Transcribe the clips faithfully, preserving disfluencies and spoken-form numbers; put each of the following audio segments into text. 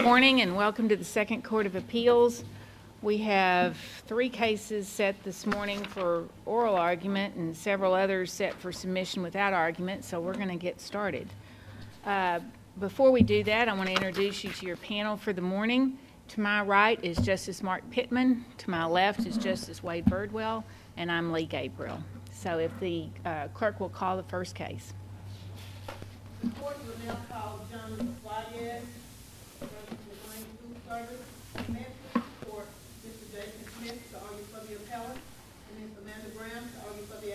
morning and welcome to the Second Court of Appeals. We have three cases set this morning for oral argument and several others set for submission without argument, so we're going to get started. Uh, before we do that, I want to introduce you to your panel for the morning. To my right is Justice Mark Pittman. To my left is Justice Wade Birdwell, and I'm Lee Gabriel. So if the uh, clerk will call the first case. The court will now call John Flades versus McLean Food Service. May it please the court, Mister Jason Smith to argue for the appellant, and Miz Amanda Brown to argue for the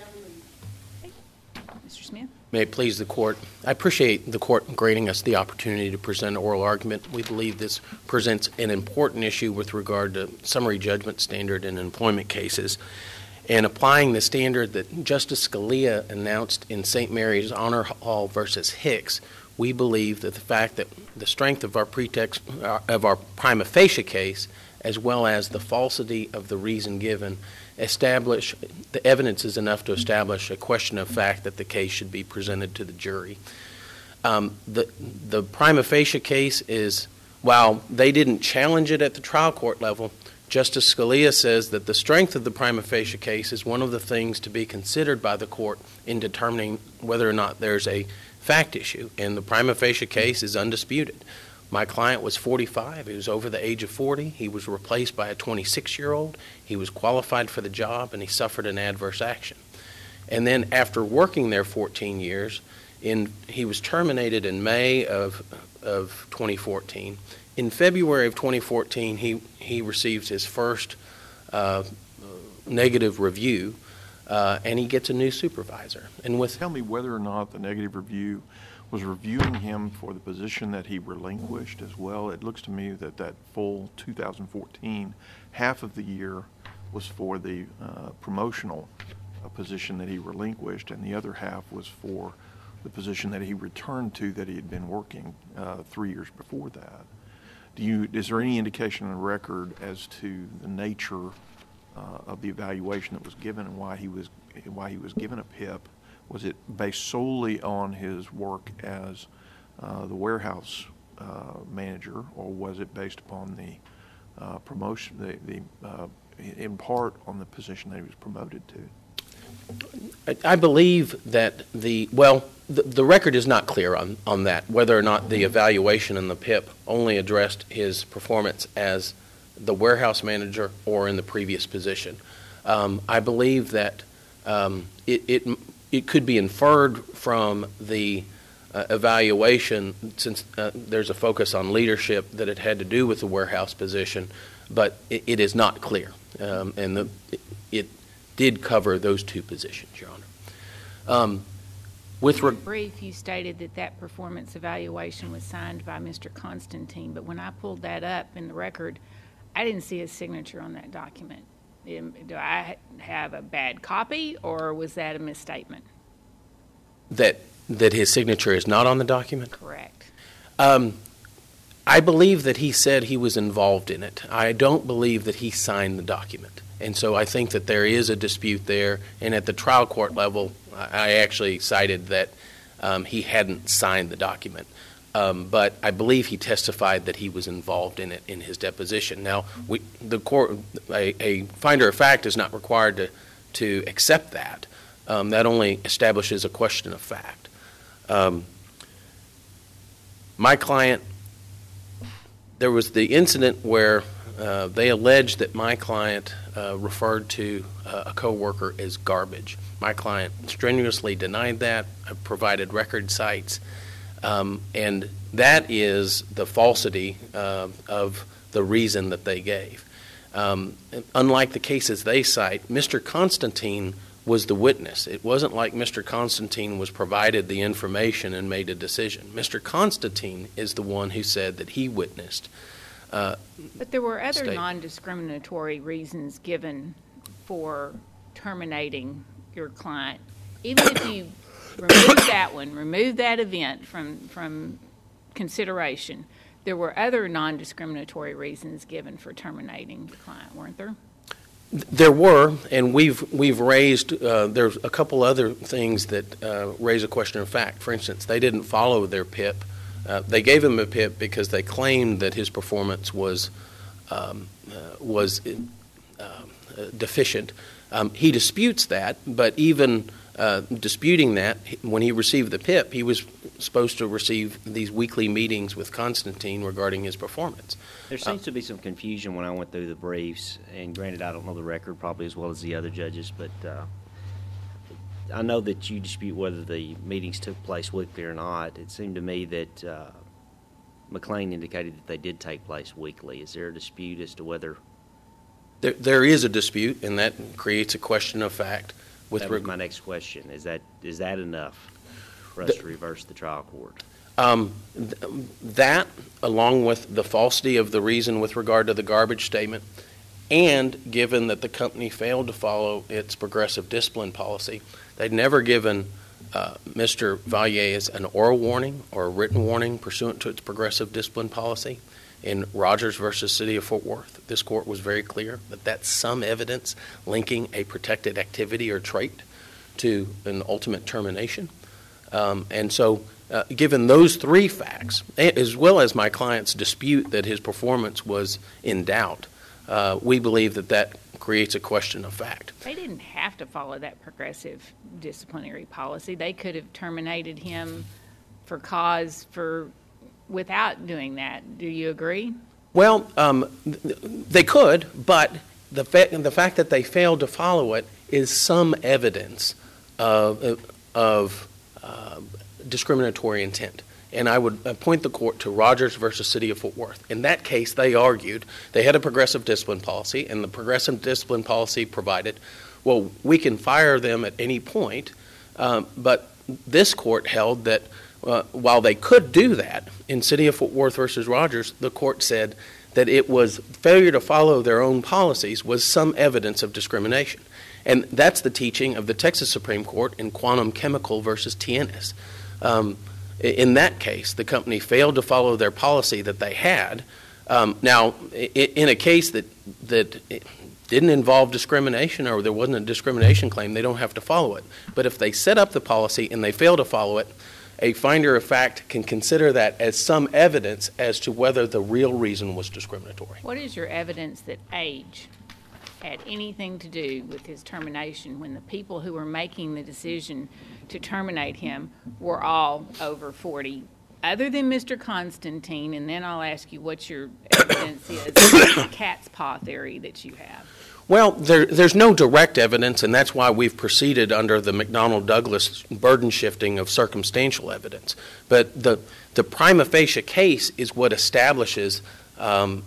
appellee. Mister Smith. May it please the court. I appreciate the court granting us the opportunity to present oral argument. We believe this presents an important issue with regard to summary judgment standard in employment cases. And applying the standard that Justice Scalia announced in Saint Mary's Honor Hall versus Hicks, we believe that the fact that the strength of our pretext of our prima facie case, as well as the falsity of the reason given, establish the evidence is enough to establish a question of fact that the case should be presented to the jury. Um, the the prima facie case is, while they didn't challenge it at the trial court level, Justice Scalia says that the strength of the prima facie case is one of the things to be considered by the court in determining whether or not there's a fact issue, and the prima facie case is undisputed. My client was forty-five. He was over the age of forty. He was replaced by a twenty-six-year-old. He was qualified for the job, and he suffered an adverse action. And then after working there fourteen years, in, he was terminated in May of, of twenty fourteen. In February of twenty fourteen, he, he received his first uh, negative review, uh, and he gets a new supervisor. And with Tell me whether or not the negative review was reviewing him for the position that he relinquished as well. It looks to me that that full two thousand fourteen, half of the year was for the uh, promotional uh, position that he relinquished, and the other half was for the position that he returned to that he had been working uh, three years before that. Do you, is there any indication on the record as to the nature uh, of the evaluation that was given and why he was why he was given a P I P? Was it based solely on his work as uh, the warehouse uh, manager, or was it based upon the uh, promotion, the, the uh, in part on the position that he was promoted to? I believe that the, well, the, the record is not clear on, on that, whether or not the evaluation in the P I P only addressed his performance as the warehouse manager or in the previous position. Um, I believe that um, it, it, it could be inferred from the uh, evaluation, since uh, there's a focus on leadership, that it had to do with the warehouse position, but it, it is not clear. Um, and the, it, it did cover those two positions, Your Honor. Um, with in your brief, you stated that that performance evaluation was signed by Mister Constantine, but when I pulled that up in the record, I didn't see his signature on that document. Do I have a bad copy, or was that a misstatement? That that his signature is not on the document? Correct. Um, I believe that he said he was involved in it. I don't believe that he signed the document. And so I think that there is a dispute there. And at the trial court level, I actually cited that um, he hadn't signed the document. Um, but I believe he testified that he was involved in it in his deposition. Now, we, the court, a, a finder of fact is not required to, to accept that. Um, that only establishes a question of fact. Um, my client, there was the incident where uh, they alleged that my client uh, referred to uh, a coworker as garbage. My client strenuously denied that. I provided record cites. Um, and that is the falsity uh, of the reason that they gave. Um, unlike the cases they cite, Mister Constantine was the witness. It wasn't like Mister Constantine was provided the information and made a decision. Mister Constantine is the one who said that he witnessed. Uh, but there were other state. non-discriminatory reasons given for terminating your client. Even if you remove that one, remove that event from, from consideration, there were other non-discriminatory reasons given for terminating the client, weren't there? There were, and we've we've raised, uh, there's a couple other things that uh, raise a question of fact. For instance, they didn't follow their P I P Uh, they gave him a P I P because they claimed that his performance was um, uh, was uh, deficient. Um, he disputes that, but even uh, disputing that, when he received the P I P, he was supposed to receive these weekly meetings with Constantine regarding his performance. There seems to be some confusion when I went through the briefs, and granted, I don't know the record probably as well as the other judges, but uh, I know that you dispute whether the meetings took place weekly or not. It seemed to me that uh, McLean indicated that they did take place weekly. Is there a dispute as to whether... There, there is a dispute, and that creates a question of fact. With that was reg- my next question. Is that is that enough for us the, to reverse the trial court? Um, th- that, along with the falsity of the reason with regard to the garbage statement, and given that the company failed to follow its progressive discipline policy, they'd never given uh, Mister Valles an oral warning or a written warning pursuant to its progressive discipline policy. In Rogers versus City of Fort Worth, this court was very clear that that's some evidence linking a protected activity or trait to an ultimate termination. Um, and so, uh, given those three facts, as well as my client's dispute that his performance was in doubt, uh, we believe that that creates a question of fact. They didn't have to follow that progressive disciplinary policy. They could have terminated him for cause for without doing that. Do you agree? Well, um, th- they could, but the, fa- the fact that they failed to follow it is some evidence of, of uh, discriminatory intent. And I would point the court to Rogers versus City of Fort Worth. In that case, they argued they had a progressive discipline policy, and the progressive discipline policy provided, well, we can fire them at any point, um, but this court held that Uh, while they could do that, in City of Fort Worth versus Rogers, the court said that it was failure to follow their own policies was some evidence of discrimination. And that's the teaching of the Texas Supreme Court in Quantum Chemical versus T N S. Um, in that case, the company failed to follow their policy that they had. Um, now, in a case that, that didn't involve discrimination or there wasn't a discrimination claim, they don't have to follow it. But if they set up the policy and they fail to follow it, a finder of fact can consider that as some evidence as to whether the real reason was discriminatory. What is your evidence that age had anything to do with his termination when the people who were making the decision to terminate him were all over forty, other than Mister Constantine? And then I'll ask you what your evidence is of the cat's paw theory that you have. Well, there, there's no direct evidence, and that's why we've proceeded under the McDonnell-Douglas burden shifting of circumstantial evidence. But the, the prima facie case is what establishes um,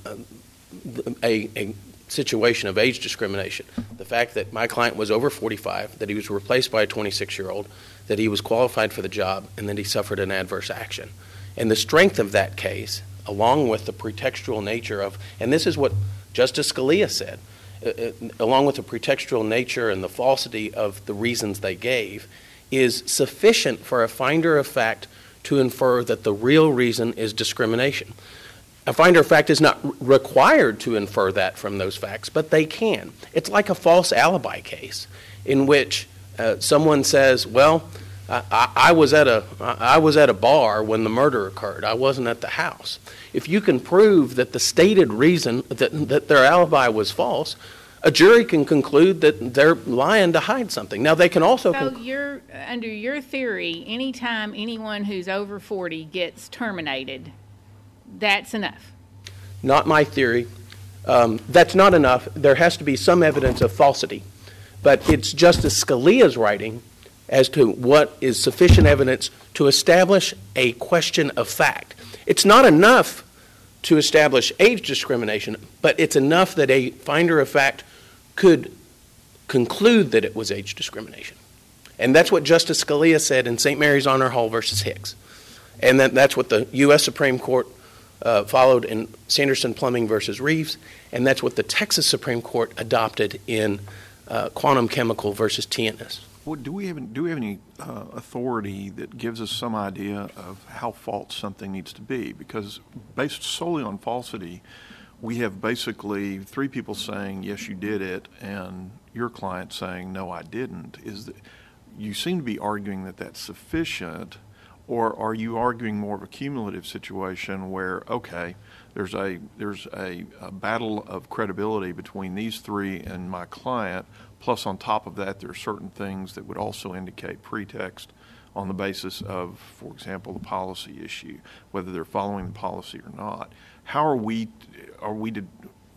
a, a situation of age discrimination. The fact that my client was over forty-five, that he was replaced by a twenty-six-year-old, that he was qualified for the job, and that he suffered an adverse action. And the strength of that case, along with the pretextual nature of, and this is what Justice Scalia said, Uh, along with the pretextual nature and the falsity of the reasons they gave, is sufficient for a finder of fact to infer that the real reason is discrimination. A finder of fact is not r- required to infer that from those facts, but they can. It's like a false alibi case in which uh, someone says, well, I, I, I was at a I was at a bar when the murder occurred. I wasn't at the house. If you can prove that the stated reason that, that their alibi was false, a jury can conclude that they're lying to hide something. Now, they can also... So conc- you're, under your theory, anytime anyone who's over forty gets terminated, that's enough? Not my theory. Um, that's not enough. There has to be some evidence of falsity. But it's Justice Scalia's writing as to what is sufficient evidence to establish a question of fact. It's not enough to establish age discrimination, but it's enough that a finder of fact could conclude that it was age discrimination. And that's what Justice Scalia said in Saint Mary's Honor Hall versus Hicks. And that, that's what the U S Supreme Court uh, followed in Sanderson Plumbing versus Reeves, and that's what the Texas Supreme Court adopted in uh, Quantum Chemical versus T N S. Well, do we have do we have any uh, authority that gives us some idea of how false something needs to be? Because based solely on falsity, we have basically three people saying yes, you did it, and your client saying no, I didn't. Is that you seem to be arguing that that's sufficient, Or are you arguing more of a cumulative situation where, okay, there's a there's a, a battle of credibility between these three and my client, plus on top of that there are certain things that would also indicate pretext on the basis of, for example, the policy issue, whether they're following the policy or not. How are we, are we to,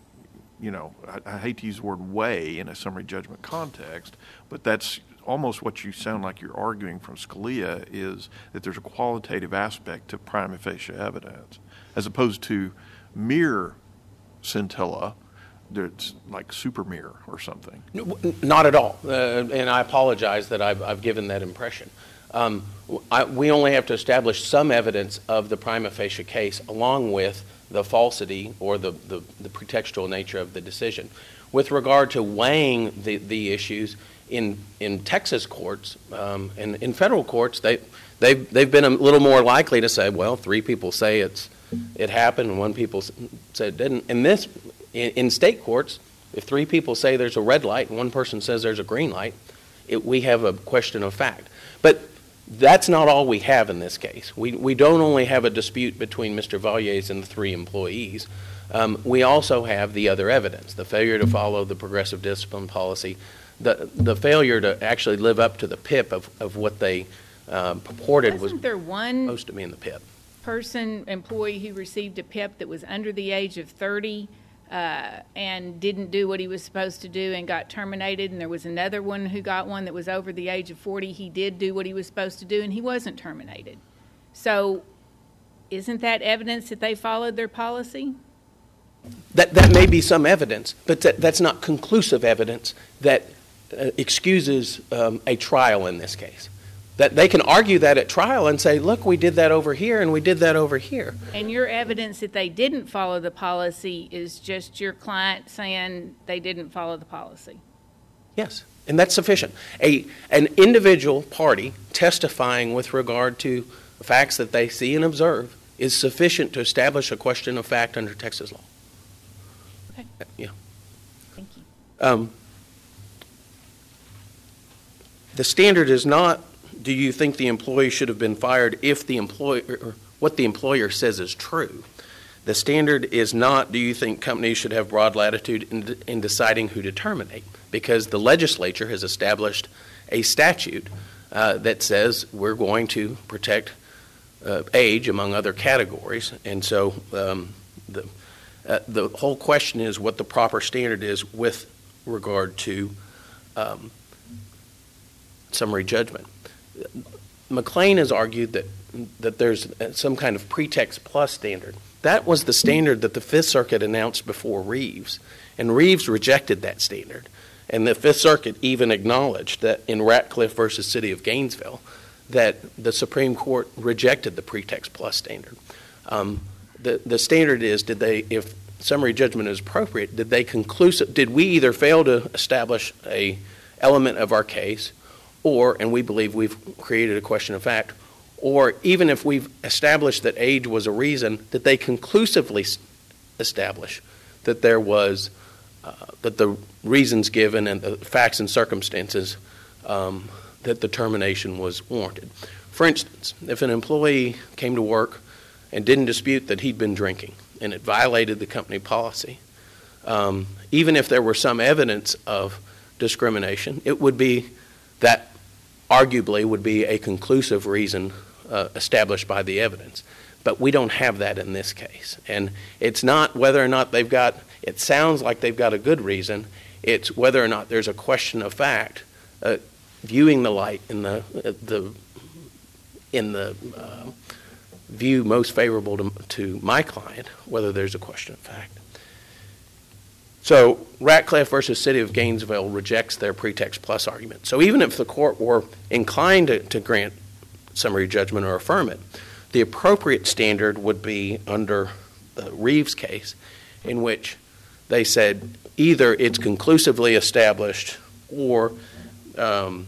you know, I, I hate to use the word weigh in a summary judgment context, but that's almost what you sound like you're arguing from Scalia, is that there's a qualitative aspect to prima facie evidence, as opposed to mere scintilla, that's like super mirror or something. Not at all, uh, and I apologize that I've, I've given that impression. Um, I, we only have to establish some evidence of the prima facie case along with the falsity or the, the, the pretextual nature of the decision. With regard to weighing the, the issues in, in Texas courts um, and in federal courts, they, they've, they've been a little more likely to say, well, three people say it's, it happened and one people said it didn't. In this, in, in state courts, if three people say there's a red light and one person says there's a green light, it, we have a question of fact. But that's not all we have in this case. We, we don't only have a dispute between Mister Valliers and the three employees. Um, we also have the other evidence, the failure to follow the progressive discipline policy, the, the failure to actually live up to the P I P of, of what they um, purported Wasn't was there one supposed to be in the P I P. person, employee who received a P I P that was under the age of thirty uh, and didn't do what he was supposed to do and got terminated, and there was another one who got one that was over the age of forty. He did do what he was supposed to do and he wasn't terminated. So isn't that evidence that they followed their policy? That, that may be some evidence, but that, that's not conclusive evidence that uh, excuses um, a trial in this case. That they can argue that at trial and say, look, we did that over here and we did that over here. And your evidence that they didn't follow the policy is just your client saying they didn't follow the policy? Yes, and that's sufficient. A, an individual party testifying with regard to facts that they see and observe is sufficient to establish a question of fact under Texas law. Okay. Yeah. Thank you. Um, the standard is not, do you think the employee should have been fired if the employer, or what the employer says is true? The standard is not, do you think companies should have broad latitude in, in deciding who to terminate? Because the legislature has established a statute uh, that says we're going to protect uh, age among other categories. And so um, the, uh, the whole question is what the proper standard is with regard to um, summary judgment. McLean has argued that that there's some kind of pretext plus standard. That was the standard that the Fifth Circuit announced before Reeves, and Reeves rejected that standard. And the Fifth Circuit even acknowledged that in Ratcliffe versus City of Gainesville, that the Supreme Court rejected the pretext plus standard. Um, the the standard is, did they, if summary judgment is appropriate, did they conclusive, did we either fail to establish a element of our case, or, and we believe we've created a question of fact, or even if we've established that age was a reason, that they conclusively establish that there was, uh, that the reasons given and the facts and circumstances um, that the termination was warranted. For instance, if an employee came to work and didn't dispute that he'd been drinking and it violated the company policy, um, even if there were some evidence of discrimination, it would be that arguably would be a conclusive reason uh, established by the evidence. But we don't have that in this case. And it's not whether or not they've got, it sounds like they've got a good reason, it's whether or not there's a question of fact, uh, viewing the light in the, uh, the, in the uh, view most favorable to, to my client, whether there's a question of fact. So Ratcliffe versus City of Gainesville rejects their pretext plus argument. So even if the court were inclined to, to grant summary judgment or affirm it, the appropriate standard would be under the Reeves case, in which they said either it's conclusively established or um,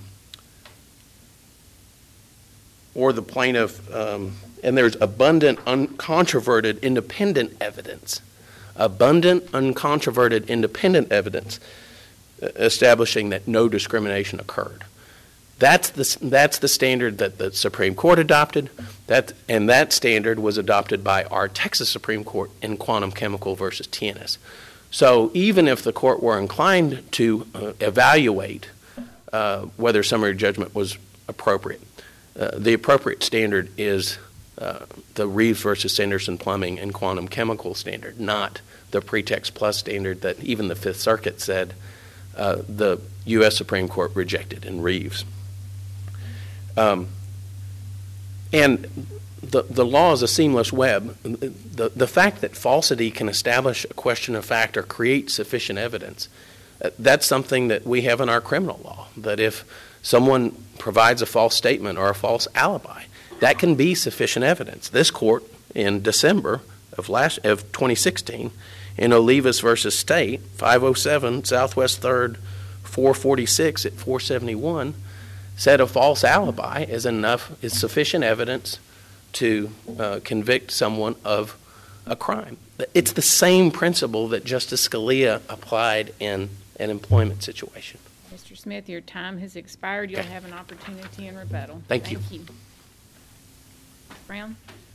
or the plaintiff, um, and there's abundant, uncontroverted, independent evidence abundant, uncontroverted, independent evidence establishing that no discrimination occurred. That's the, that's the standard that the Supreme Court adopted, that, and that standard was adopted by our Texas Supreme Court in Quantum Chemical versus T N S. So even if the court were inclined to uh, evaluate uh, whether summary judgment was appropriate, uh, the appropriate standard is uh, the Reeves versus Sanderson Plumbing and Quantum Chemical standard, not the pretext plus standard that even the Fifth Circuit said uh, the U S Supreme Court rejected in Reeves. Um, and the, the law is a seamless web. The, the fact that falsity can establish a question of fact or create sufficient evidence, uh, that's something that we have in our criminal law, that if someone provides a false statement or a false alibi, that can be sufficient evidence. This court in December of last of twenty sixteen in Olivas versus State, five oh seven Southwest third, four forty-six at four seventy-one, said a false alibi is enough, is sufficient evidence to uh, convict someone of a crime. It's the same principle that Justice Scalia applied in an employment situation. Mister Smith, your time has expired. You'll Okay. have an opportunity in rebuttal. Thank you. Thank you. Brown?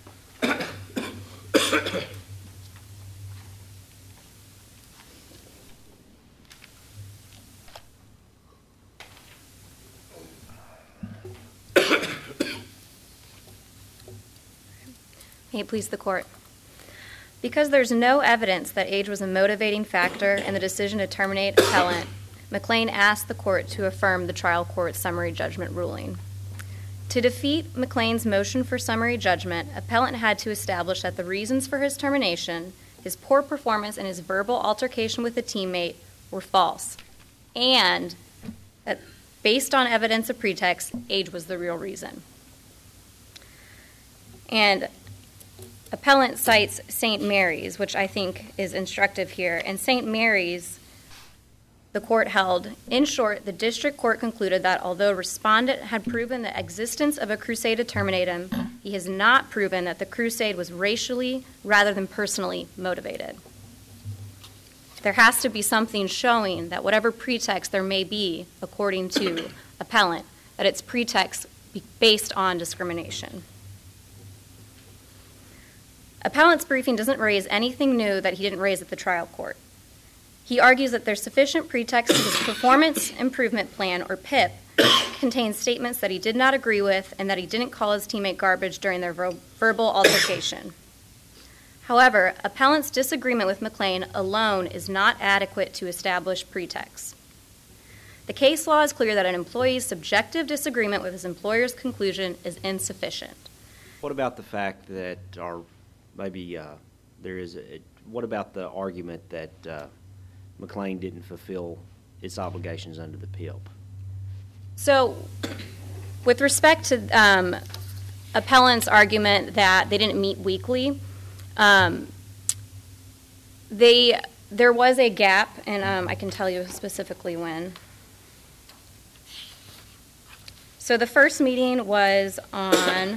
May it please the court. Because there's no evidence that age was a motivating factor in the decision to terminate appellant, McLean asked the court to affirm the trial court's summary judgment ruling. To defeat McLean's motion for summary judgment, appellant had to establish that the reasons for his termination, his poor performance, and his verbal altercation with a teammate were false, and that based on evidence of pretext, age was the real reason. And appellant cites Saint Mary's, which I think is instructive here. And Saint Mary's, the court held, in short, the district court concluded that although respondent had proven the existence of a crusade to terminate him, he has not proven that the crusade was racially rather than personally motivated. There has to be something showing that whatever pretext there may be, according to appellant, that it's pretext based on discrimination. Appellant's briefing doesn't raise anything new that he didn't raise at the trial court. He argues that there's sufficient pretext because his performance improvement plan, or P I P, contains statements that he did not agree with and that he didn't call his teammate garbage during their ver- verbal altercation. However, appellant's disagreement with McLean alone is not adequate to establish pretext. The case law is clear that an employee's subjective disagreement with his employer's conclusion is insufficient. What about the fact that, or maybe uh, there is a, what about the argument that uh, McLean didn't fulfill its obligations under the P I P? So, with respect to um, appellant's argument that they didn't meet weekly, um, they there was a gap, and um, I can tell you specifically when. So the first meeting was on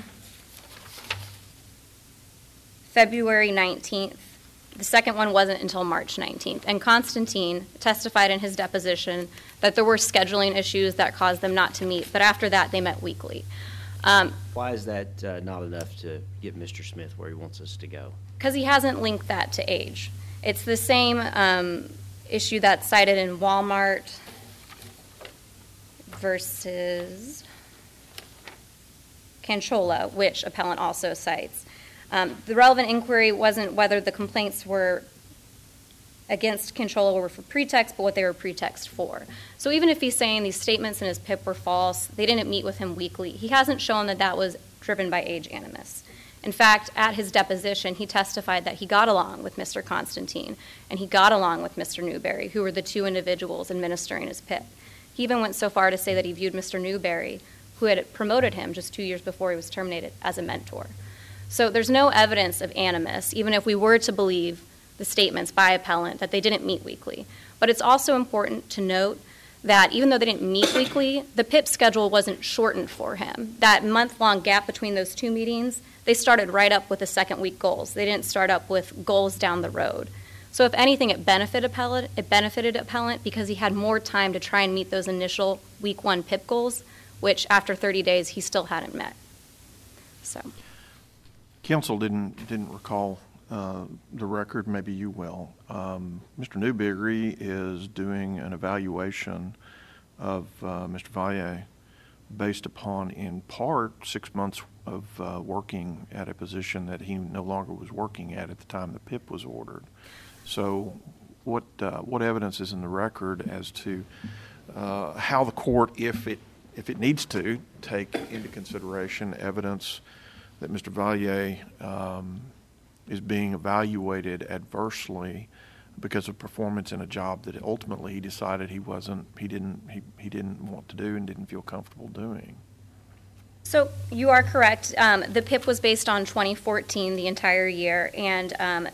February nineteenth. The second one wasn't until March nineteenth. And Constantine testified in his deposition that there were scheduling issues that caused them not to meet, but after that they met weekly. Um, Why is that uh, not enough to get Mister Smith where he wants us to go? Because he hasn't linked that to age. It's the same um, issue that's cited in Walmart versus Canchola, which appellant also cites. Um, the relevant inquiry wasn't whether the complaints were against Canchola were for pretext, but what they were pretext for. So even if he's saying these statements in his P I P were false, they didn't meet with him weekly, he hasn't shown that that was driven by age animus. In fact, at his deposition, he testified that he got along with Mister Constantine and he got along with Mister Newberry, who were the two individuals administering his P I P. He even went so far to say that he viewed Mister Newberry, who had promoted him just two years before he was terminated, as a mentor. So there's no evidence of animus, even if we were to believe the statements by appellant that they didn't meet weekly. But it's also important to note that even though they didn't meet weekly, the P I P schedule wasn't shortened for him. That month-long gap between those two meetings, they started right up with the second week goals. They didn't start up with goals down the road. So if anything, it benefited appellant, it benefited appellant because he had more time to try and meet those initial week one P I P goals which after thirty days, he still hadn't met. So, Counsel didn't didn't recall uh, the record. Maybe you will. Um, Mister Newberry is doing an evaluation of uh, Mister Valle based upon, in part, six months of uh, working at a position that he no longer was working at at the time the P I P was ordered. So, what uh, what evidence is in the record as to uh, how the court, if it if it needs to, take into consideration evidence that Mister Valle um, is being evaluated adversely because of performance in a job that ultimately he decided he wasn't, he didn't, he, he didn't want to do and didn't feel comfortable doing? So you are correct. Um, the P I P was based on twenty fourteen, the entire year, and um,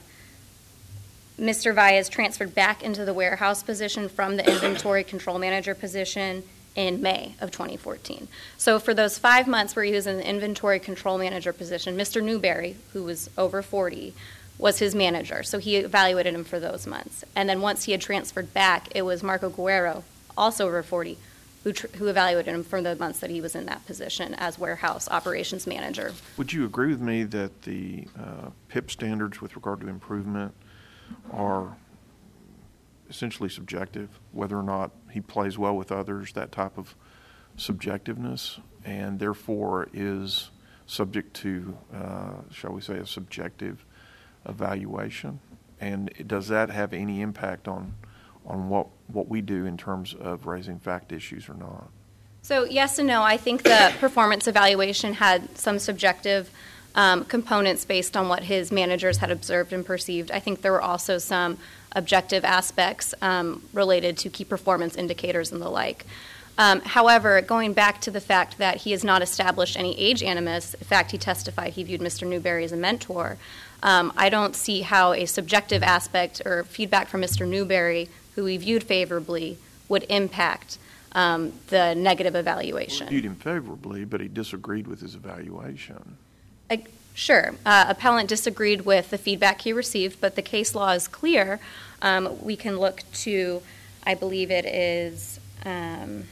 Mister Valles transferred back into the warehouse position from the inventory control manager position in May of twenty fourteen. So for those five months where he was in the inventory control manager position, Mister Newberry, who was over forty, was his manager. So he evaluated him for those months. And then once he had transferred back, it was Marco Guerrero, also over forty, who, tr- who evaluated him for the months that he was in that position as warehouse operations manager. Would you agree with me that the uh, P I P standards with regard to improvement are essentially subjective, whether or not he plays well with others, that type of subjectiveness, and therefore is subject to, uh, shall we say, a subjective evaluation? And does that have any impact on on what, what we do in terms of raising fact issues or not? So yes and no. I think the performance evaluation had some subjective um, components based on what his managers had observed and perceived. I think there were also some objective aspects um, related to key performance indicators and the like. Um, however, going back to the fact that he has not established any age animus, in fact, he testified he viewed Mister Newberry as a mentor, um, I don't see how a subjective aspect or feedback from Mister Newberry, who he viewed favorably, would impact um, the negative evaluation. He viewed him favorably, but he disagreed with his evaluation. I, sure. Uh, appellant disagreed with the feedback he received, but the case law is clear. Um, we can look to, I believe it is... Um,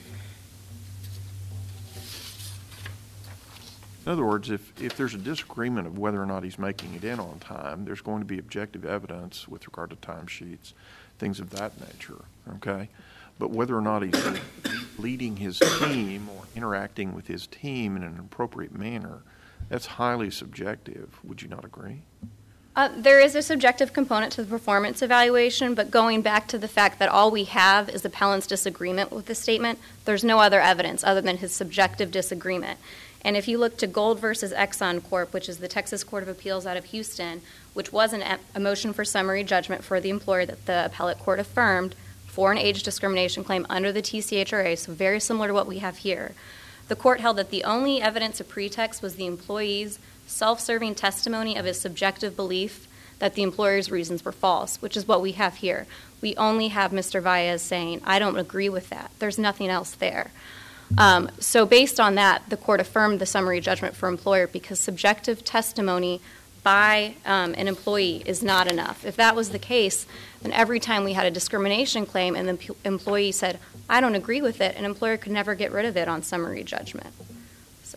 In other words, if, if there's a disagreement of whether or not he's making it in on time, there's going to be objective evidence with regard to timesheets, things of that nature, okay? But whether or not he's leading his team or interacting with his team in an appropriate manner, that's highly subjective. Would you not agree? Uh, there is a subjective component to the performance evaluation, but going back to the fact that all we have is appellant's disagreement with the statement, there's no other evidence other than his subjective disagreement. And if you look to Gold versus Exxon Corp, which is the Texas Court of Appeals out of Houston, which was an, a motion for summary judgment for the employer that the appellate court affirmed for an age discrimination claim under the T C H R A, so very similar to what we have here. The court held that the only evidence of pretext was the employee's self-serving testimony of his subjective belief that the employer's reasons were false, which is what we have here. We only have Mister Valles saying, I don't agree with that. There's nothing else there. Um, so based on that, the court affirmed the summary judgment for employer because subjective testimony by um, an employee is not enough. If that was the case, then every time we had a discrimination claim and the p- employee said, I don't agree with it, an employer could never get rid of it on summary judgment. So.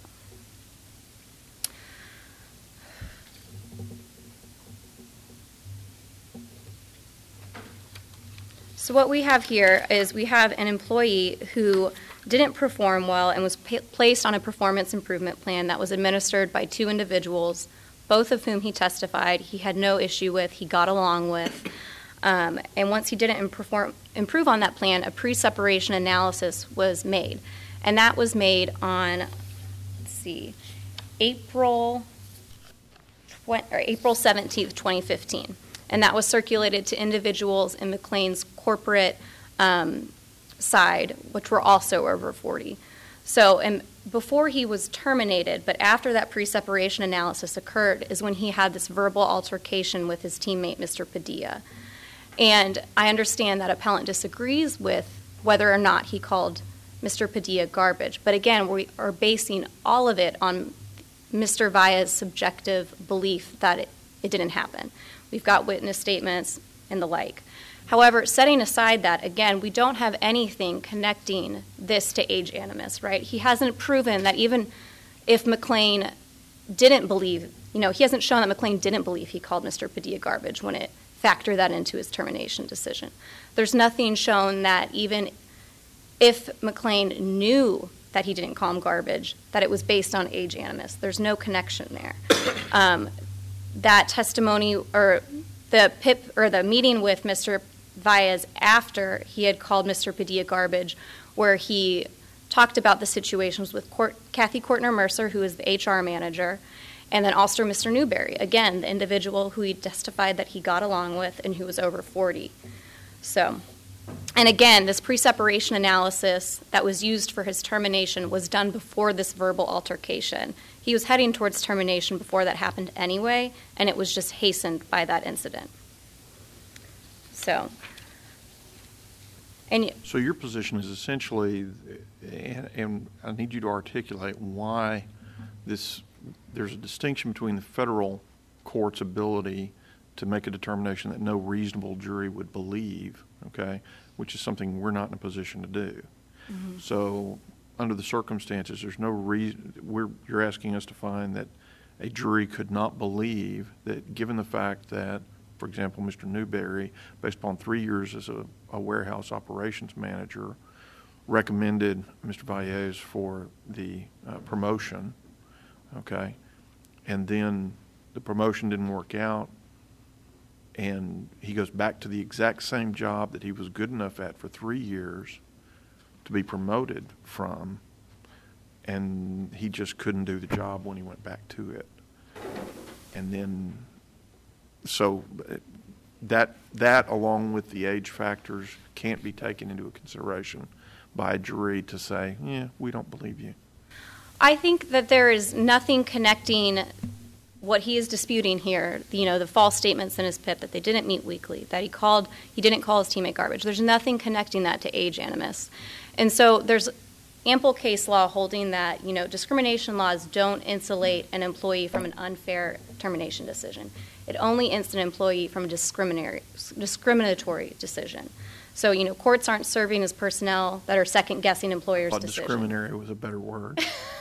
So what we have here is we have an employee who didn't perform well and was pa- placed on a performance improvement plan that was administered by two individuals, both of whom he testified he had no issue with, he got along with. Um, and once he didn't imperform, improve on that plan, a pre-separation analysis was made. And that was made on, let's see, April, tw- or April seventeenth, twenty fifteen. And that was circulated to individuals in McLean's corporate um, side, which were also over forty. So and before he was terminated, but after that pre-separation analysis occurred, is when he had this verbal altercation with his teammate, Mister Padilla. And I understand that appellant disagrees with whether or not he called Mister Padilla garbage. But again, we are basing all of it on Mister Valla's subjective belief that it, it didn't happen. We've got witness statements, and the like. However, setting aside that, again, we don't have anything connecting this to age animus, right? He hasn't proven that even if McLean didn't believe, you know, he hasn't shown that McLean didn't believe he called Mister Padilla garbage when it factored that into his termination decision. There's nothing shown that even if McLean knew that he didn't call him garbage, that it was based on age animus. There's no connection there. Um, that testimony or the P I P or the meeting with Mister Valles after he had called Mister Padilla garbage, where he talked about the situations with Court, Kathy Courtner Mercer, who is the H R manager, and then also Mister Newberry, again, the individual who he testified that he got along with and who was over forty. So, and again, this pre-separation analysis that was used for his termination was done before this verbal altercation. He was heading towards termination before that happened anyway, and it was just hastened by that incident. So, and So your position is essentially, and, and I need you to articulate why this, there's a distinction between the federal court's ability to make a determination that no reasonable jury would believe, okay, which is something we're not in a position to do. Mm-hmm. So under the circumstances, there's no reason, we're, you're asking us to find that a jury could not believe that, given the fact that, for example, Mister Newberry, based upon three years as a, a warehouse operations manager, recommended Mister Valles for the uh, promotion, okay, and then the promotion didn't work out, and he goes back to the exact same job that he was good enough at for three years to be promoted from, and he just couldn't do the job when he went back to it. And then, so that, that along with the age factors can't be taken into consideration by a jury to say, yeah, we don't believe you. I think that there is nothing connecting what he is disputing here, you know, the false statements in his P I P that they didn't meet weekly, that he called, he didn't call his teammate garbage. There's nothing connecting that to age animus. And so there's ample case law holding that, you know, discrimination laws don't insulate an employee from an unfair termination decision. It only insulates an employee from a discriminatory, discriminatory decision. So, you know, courts aren't serving as personnel that are second-guessing employers' Well, decisions. discriminatory was a better word.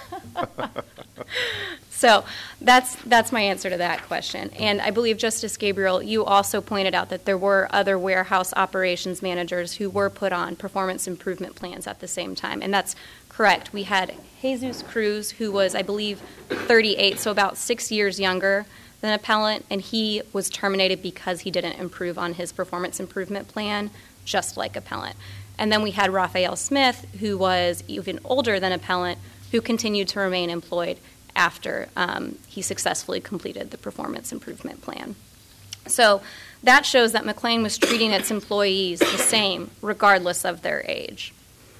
So that's that's my answer to that question. And I believe, Justice Gabriel, you also pointed out that there were other warehouse operations managers who were put on performance improvement plans at the same time. And that's correct. We had Jesus Cruz, who was, I believe, thirty-eight, so about six years younger than appellant, and he was terminated because he didn't improve on his performance improvement plan, just like appellant. And then we had Raphael Smith, who was even older than appellant, who continued to remain employed after um, he successfully completed the performance improvement plan. So that shows that McLean was treating its employees the same, regardless of their age.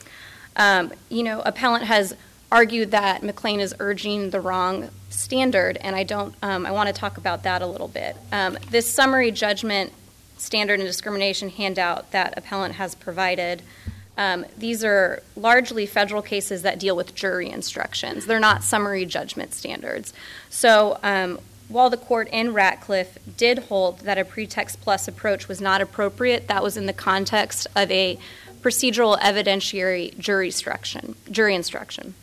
Um, you know, appellant has argued that McLean is urging the wrong standard, and I don't. Um, I want to talk about that a little bit. Um, this summary judgment standard and discrimination handout that appellant has provided, Um, these are largely federal cases that deal with jury instructions. They're not summary judgment standards. So um, while the court in Ratcliffe did hold that a pretext plus approach was not appropriate, that was in the context of a procedural evidentiary jury instruction. Jury instruction.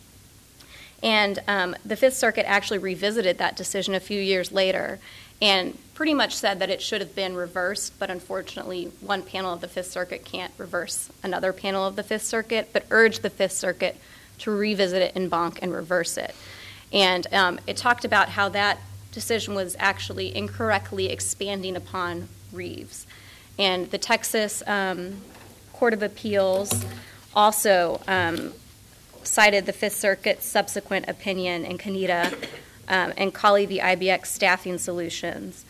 And um, the Fifth Circuit actually revisited that decision a few years later and pretty much said that it should have been reversed, but unfortunately one panel of the Fifth Circuit can't reverse another panel of the Fifth Circuit, but urged the Fifth Circuit to revisit it en banc and reverse it. And um, it talked about how that decision was actually incorrectly expanding upon Reeves. And the Texas um, Court of Appeals also um, cited the Fifth Circuit's subsequent opinion in Kanita Um, and Colley v. I B X Staffing Solutions,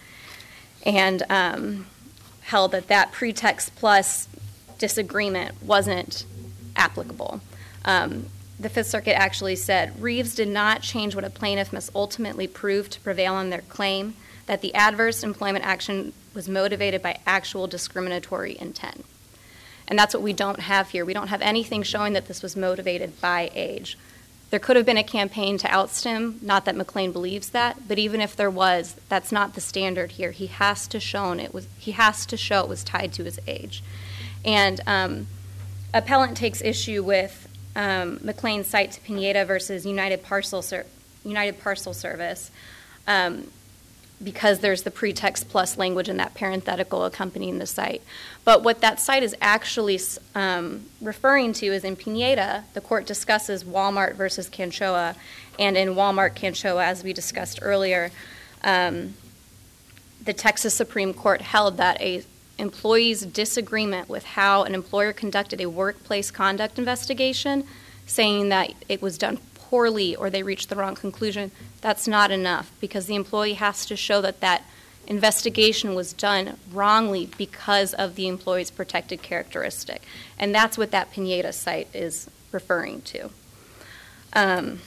and um, held that that pretext plus disagreement wasn't applicable. Um, the Fifth Circuit actually said, Reeves did not change what a plaintiff must ultimately prove to prevail on their claim, that the adverse employment action was motivated by actual discriminatory intent. And that's what we don't have here. We don't have anything showing that this was motivated by age. There could have been a campaign to oust him, not that McLean believes that, but even if there was, that's not the standard here. He has to shown it was he has to show it was tied to his age. And um, appellant takes issue with um, McLean's cite to Pineda versus United Parcel Ser- United Parcel Service um, because there's the pretext plus language in that parenthetical accompanying the cite. But what that cite is actually um, referring to is in Pineda, the court discusses Walmart versus Canchoa, and in Walmart Canchoa, as we discussed earlier, um, the Texas Supreme Court held that a employee's disagreement with how an employer conducted a workplace conduct investigation, saying that it was done poorly or they reached the wrong conclusion, that's not enough because the employee has to show that that investigation was done wrongly because of the employee's protected characteristic. And that's what that Pineda cite is referring to. Um,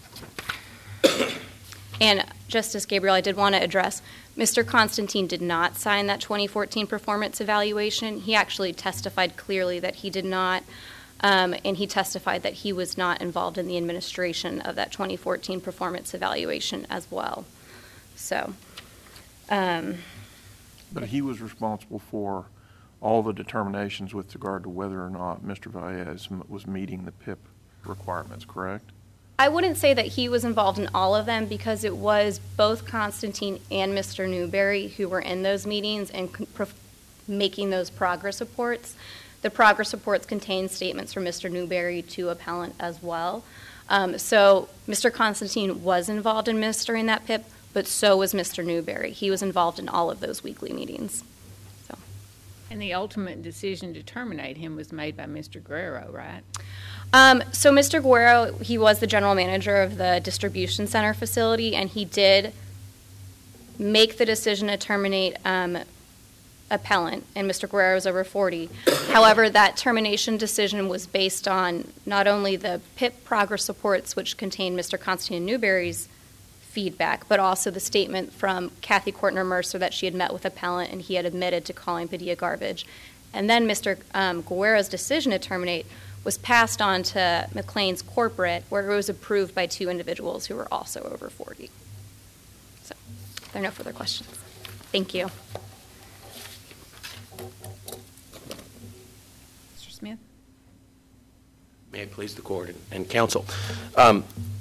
and Justice Gabriel, I did want to address, Mister Constantine did not sign that twenty fourteen performance evaluation. He actually testified clearly that he did not, um, and he testified that he was not involved in the administration of that twenty fourteen performance evaluation as well. So, um, but he was responsible for all the determinations with regard to whether or not Mister Valles was meeting the P I P requirements, correct? I wouldn't say that he was involved in all of them because it was both Constantine and Mister Newberry who were in those meetings and pro- making those progress reports. The progress reports contain statements from Mister Newberry to appellant as well. Um, so Mister Constantine was involved in administering that P I P, but so was Mister Newberry. He was involved in all of those weekly meetings. So. And the ultimate decision to terminate him was made by Mister Guerrero, right? Um, so Mister Guerrero, he was the general manager of the distribution center facility, and he did make the decision to terminate um, appellant, and Mister Guerrero is over forty. However, that termination decision was based on not only the P I P progress reports, which contained Mister Constantine Newberry's feedback, but also the statement from Kathy Courtner Mercer that she had met with appellant and he had admitted to calling Padilla garbage. And then Mister Um, Guerrero's decision to terminate was passed on to McLean's corporate, where it was approved by two individuals who were also over forty. So, if there are no further questions. Thank you. Mister Smith? May it please the court and, and counsel. Um,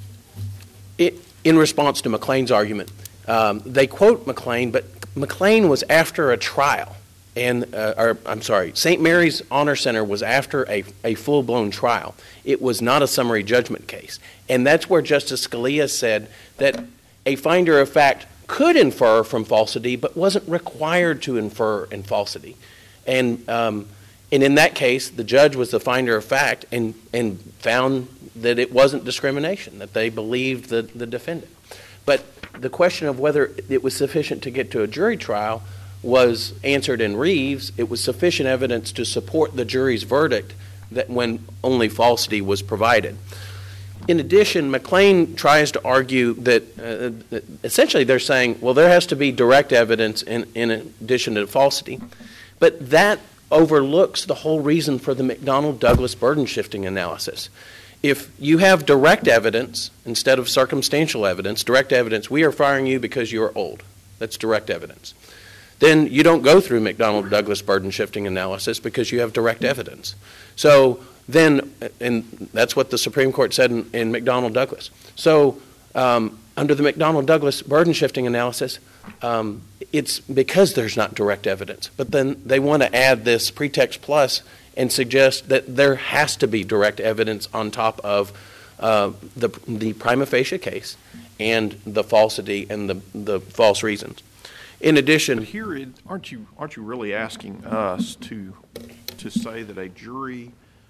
it, in response to McLean's argument, um, they quote McLean, but McLean was after a trial. And, uh, or, I'm sorry, Saint Mary's Honor Center was after a, a full-blown trial. It was not a summary judgment case. And that's where Justice Scalia said that a finder of fact could infer from falsity, but wasn't required to infer in falsity. And, um, and in that case, the judge was the finder of fact and, and found that it wasn't discrimination, that they believed the, the defendant. But the question of whether it was sufficient to get to a jury trial was answered in Reeves. It was sufficient evidence to support the jury's verdict that when only falsity was provided. In addition, McLean tries to argue that uh, essentially they're saying, well, there has to be direct evidence in, in addition to falsity. But that overlooks the whole reason for the McDonnell-Douglas burden shifting analysis. If you have direct evidence instead of circumstantial evidence, direct evidence, we are firing you because you're old. That's direct evidence. Then you don't go through McDonnell-Douglas burden shifting analysis because you have direct evidence. So then, and that's what the Supreme Court said in, in McDonnell-Douglas. So um, under the McDonnell-Douglas burden shifting analysis, um, it's because there's not direct evidence. But then they want to add this pretext plus and suggest that there has to be direct evidence on top of uh, the, the prima facie case and the falsity and the, the false reasons. In addition, but here, it, aren't you aren't you really asking us to to say that a jury,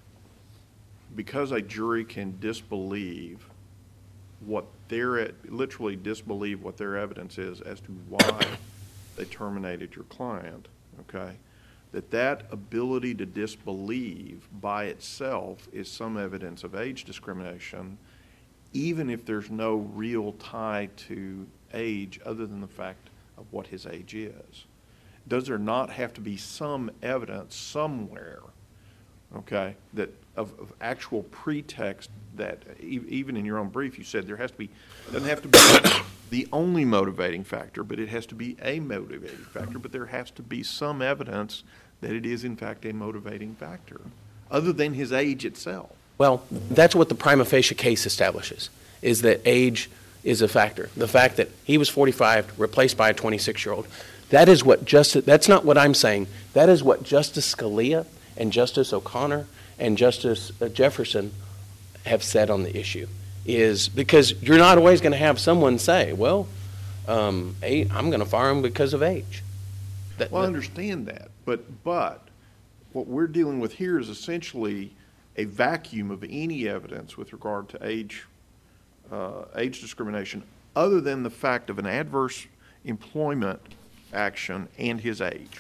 because a jury can disbelieve what their literally disbelieve what their evidence is as to why they terminated your client, okay, that that ability to disbelieve by itself is some evidence of age discrimination, even if there's no real tie to age other than the fact of what his age is. Does there not have to be some evidence somewhere, okay, that of, of actual pretext that e- even in your own brief, you said there has to be, it doesn't have to be the only motivating factor, but it has to be a motivating factor, but there has to be some evidence that it is in fact a motivating factor, other than his age itself. Well, that's what the prima facie case establishes, is that age is a factor. The fact that he was forty-five, replaced by a twenty-six-year-old, that is what Justice, that's not what I'm saying. That is what Justice Scalia and Justice O'Connor and Justice Jefferson have said on the issue, is because you're not always going to have someone say, well, um, I'm going to fire him because of age. That, Well, I that- understand that, but, but what we're dealing with here is essentially a vacuum of any evidence with regard to age, uh, age discrimination, other than the fact of an adverse employment action and his age.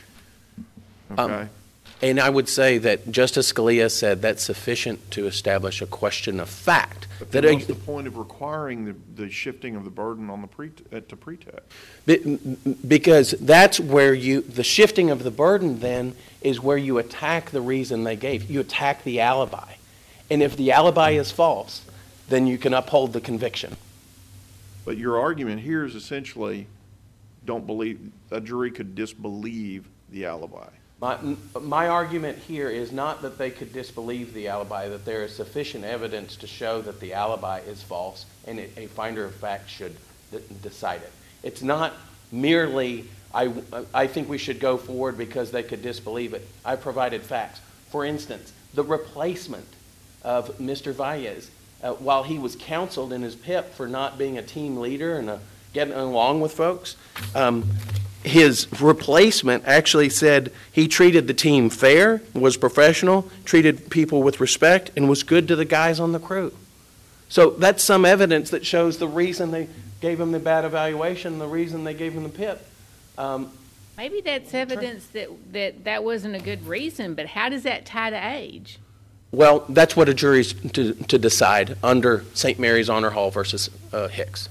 Um, Okay? And I would say that Justice Scalia said that's sufficient to establish a question of fact. But That then a- what's the point of requiring the, the shifting of the burden on the pre, uh, to pretext? Be- Because that's where you, the shifting of the burden then is where you attack the reason they gave. You attack the alibi. And if the alibi is false, then you can uphold the conviction. But your argument here is essentially, don't believe, a jury could disbelieve the alibi. My, my argument here is not that they could disbelieve the alibi, that there is sufficient evidence to show that the alibi is false, and it, a finder of fact should d- decide it. It's not merely, I, I think we should go forward because they could disbelieve it. I provided facts. For instance, the replacement of Mister Valles, uh, while he was counseled in his P I P for not being a team leader and a, getting along with folks, um, his replacement actually said he treated the team fair, was professional, treated people with respect, and was good to the guys on the crew. So that's some evidence that shows the reason they gave him the bad evaluation, the reason they gave him the P I P. Um, Maybe that's evidence that, that that wasn't a good reason, but how does that tie to age? well, that's what a jury's to, to decide under Saint Mary's Honor Hall versus uh, Hicks.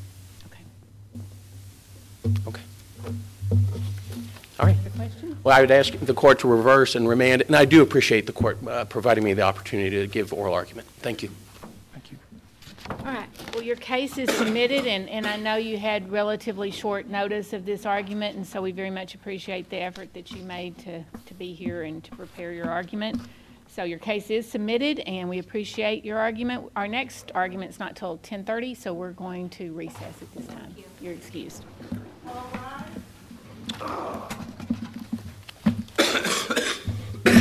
Okay. Okay. All right. Other questions? Well, I would ask the court to reverse and remand it, and I do appreciate the court uh, providing me the opportunity to give oral argument. Thank you. Thank you. All right. Well, your case is submitted, and, and I know you had relatively short notice of this argument, and so we very much appreciate the effort that you made to, to be here and to prepare your argument. So your case is submitted, and we appreciate your argument. Our next argument's not till ten thirty, so we're going to recess at this time. You're excused. All rise.